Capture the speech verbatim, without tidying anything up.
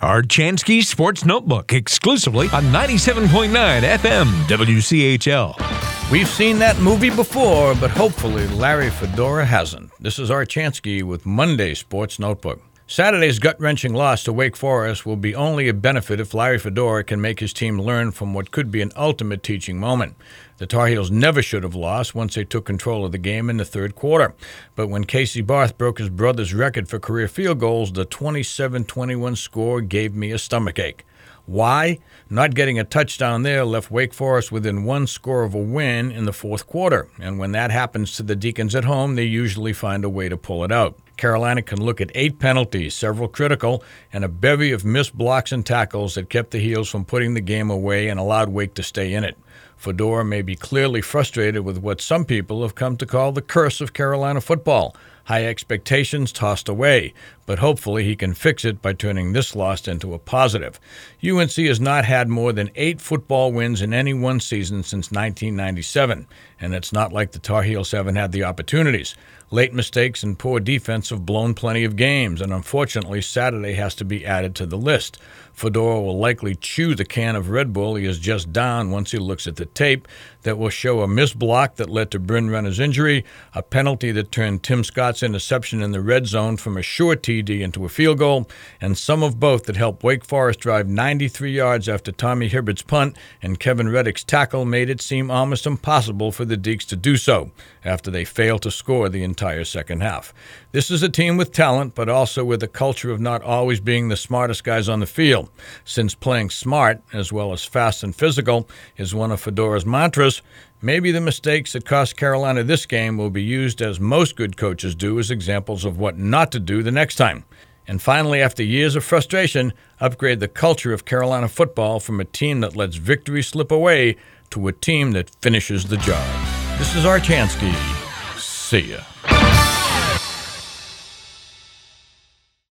Archansky Sports Notebook, exclusively on ninety-seven point nine F M W C H L. We've seen that movie before, but hopefully Larry Fedora hasn't. This is Archansky with Monday Sports Notebook. Saturday's gut-wrenching loss to Wake Forest will be only a benefit if Larry Fedora can make his team learn from what could be an ultimate teaching moment. The Tar Heels never should have lost once they took control of the game in the third quarter. But when Casey Barth broke his brother's record for career field goals, the twenty-seven twenty-one score gave me a stomachache. Why? Not getting a touchdown there left Wake Forest within one score of a win in the fourth quarter. And when that happens to the Deacons at home, they usually find a way to pull it out. Carolina can look at eight penalties, several critical, and a bevy of missed blocks and tackles that kept the Heels from putting the game away and allowed Wake to stay in it. Fedora may be clearly frustrated with what some people have come to call the curse of Carolina football. High expectations tossed away, but hopefully he can fix it by turning this loss into a positive. U N C has not had more than eight football wins in any one season since nineteen ninety-seven, and it's not like the Tar Heels haven't had the opportunities. Late mistakes and poor defense have blown plenty of games, and unfortunately Saturday has to be added to the list. Fedora will likely chew the can of Red Bull he has just downed once he looks at the tape that will show a missed block that led to Bryn Renner's injury, a penalty that turned Tim Scott's interception in the red zone from a short T D into a field goal, and some of both that helped Wake Forest drive ninety-three yards after Tommy Hibbert's punt and Kevin Reddick's tackle made it seem almost impossible for the Deeks to do so after they failed to score the entire second half. This is a team with talent, but also with a culture of not always being the smartest guys on the field. Since playing smart, as well as fast and physical, is one of Fedora's mantras, maybe the mistakes that cost Carolina this game will be used, as most good coaches do, as examples of what not to do the next time. And finally, after years of frustration, upgrade the culture of Carolina football from a team that lets victory slip away to a team that finishes the job. This is Archansky. See ya.